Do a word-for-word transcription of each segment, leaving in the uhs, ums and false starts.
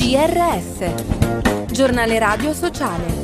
G R S, Giornale Radio Sociale.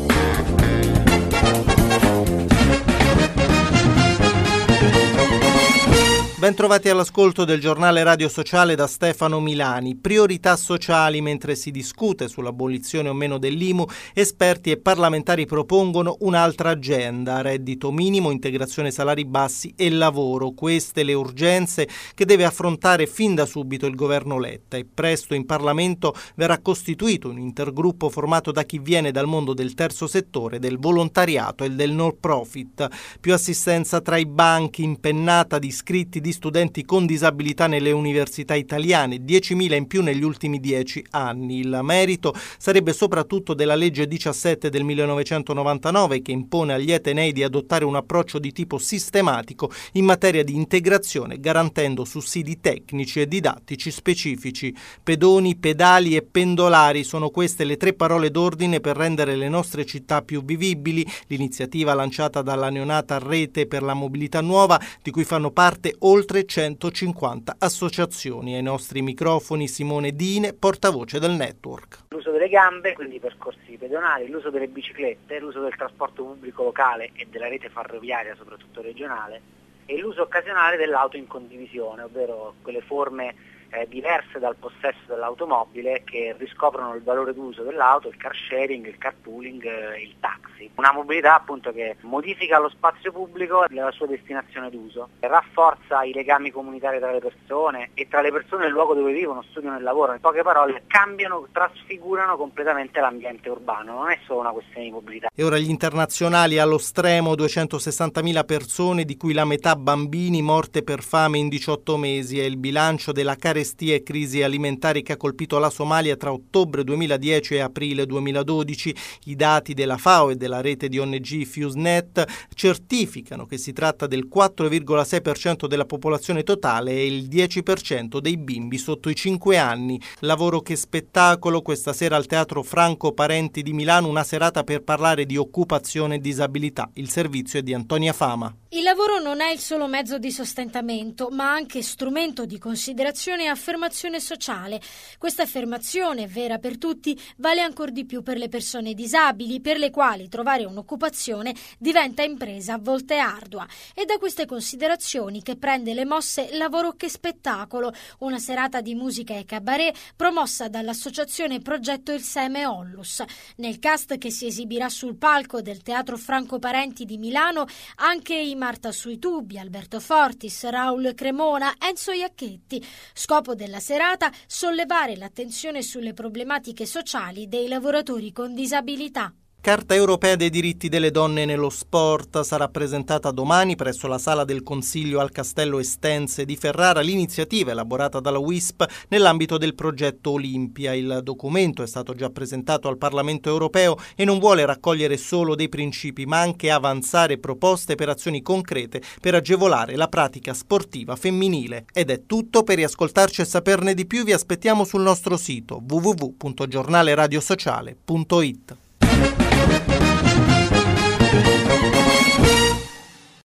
Bentrovati all'ascolto del giornale radio sociale da Stefano Milani. Priorità sociali mentre si discute sull'abolizione o meno dell'I M U, esperti e parlamentari propongono un'altra agenda: reddito minimo, integrazione salari bassi e lavoro. Queste le urgenze che deve affrontare fin da subito il governo Letta, e presto in Parlamento verrà costituito un intergruppo formato da chi viene dal mondo del terzo settore, del volontariato e del no profit. Più assistenza tra i banchi, impennata di iscritti di studenti con disabilità nelle università italiane, diecimila in più negli ultimi dieci anni. Il merito sarebbe soprattutto della legge diciassette del millenovecentonovantanove, che impone agli atenei di adottare un approccio di tipo sistematico in materia di integrazione, garantendo sussidi tecnici e didattici specifici. Pedoni, pedali e pendolari sono queste le tre parole d'ordine per rendere le nostre città più vivibili. L'iniziativa lanciata dalla neonata Rete per la Mobilità Nuova, di cui fanno parte oltre centocinquanta associazioni. Ai nostri microfoni Simone Dine, portavoce del network. L'uso delle gambe, quindi i percorsi pedonali, l'uso delle biciclette, l'uso del trasporto pubblico locale e della rete ferroviaria, soprattutto regionale, e l'uso occasionale dell'auto in condivisione, ovvero quelle forme eh, diverse dal possesso dell'automobile che riscoprono il valore d'uso dell'auto, il car sharing, il carpooling, eh, il taxi. Una mobilità appunto che modifica lo spazio pubblico e la sua destinazione d'uso, rafforza i legami comunitari tra le persone e tra le persone e il luogo dove vivono, studiano e lavorano. In poche parole, cambiano, trasfigurano completamente l'ambiente urbano. Non è solo una questione di mobilità. E ora gli internazionali allo stremo: duecentosessantamila persone, di cui la metà bambini, morte per fame in diciotto mesi. È il bilancio della carestia e crisi alimentari che ha colpito la Somalia tra ottobre duemiladieci e aprile duemiladodici. I dati della FAO e della rete di O N G FuseNet certificano che si tratta del quattro virgola sei per cento della popolazione totale e il dieci per cento dei bimbi sotto i cinque anni. Lavoro che spettacolo. Questa sera al Teatro Franco Parenti di Milano una serata per parlare di occupazione e disabilità. Il servizio è di Antonia Fama. Il lavoro non è il solo mezzo di sostentamento, ma anche strumento di considerazione e affermazione sociale. Questa affermazione, vera per tutti, vale ancor di più per le persone disabili, per le quali trovare un'occupazione diventa impresa a volte ardua. È da queste considerazioni che prende le mosse Lavoro che spettacolo, una serata di musica e cabaret promossa dall'associazione Progetto Il Seme Ollus. Nel cast che si esibirà sul palco del Teatro Franco Parenti di Milano anche i Marta sui tubi, Alberto Fortis, Raul Cremona, Enzo Iacchetti. Scopo della serata: sollevare l'attenzione sulle problematiche sociali dei lavoratori con disabilità. Carta europea dei diritti delle donne nello sport. Sarà presentata domani presso la sala del Consiglio al Castello Estense di Ferrara l'iniziativa elaborata dalla W I S P nell'ambito del progetto Olimpia. Il documento è stato già presentato al Parlamento europeo e non vuole raccogliere solo dei principi, ma anche avanzare proposte per azioni concrete per agevolare la pratica sportiva femminile. Ed è tutto. Per riascoltarci e saperne di più vi aspettiamo sul nostro sito w w w punto giornale radio sociale punto it.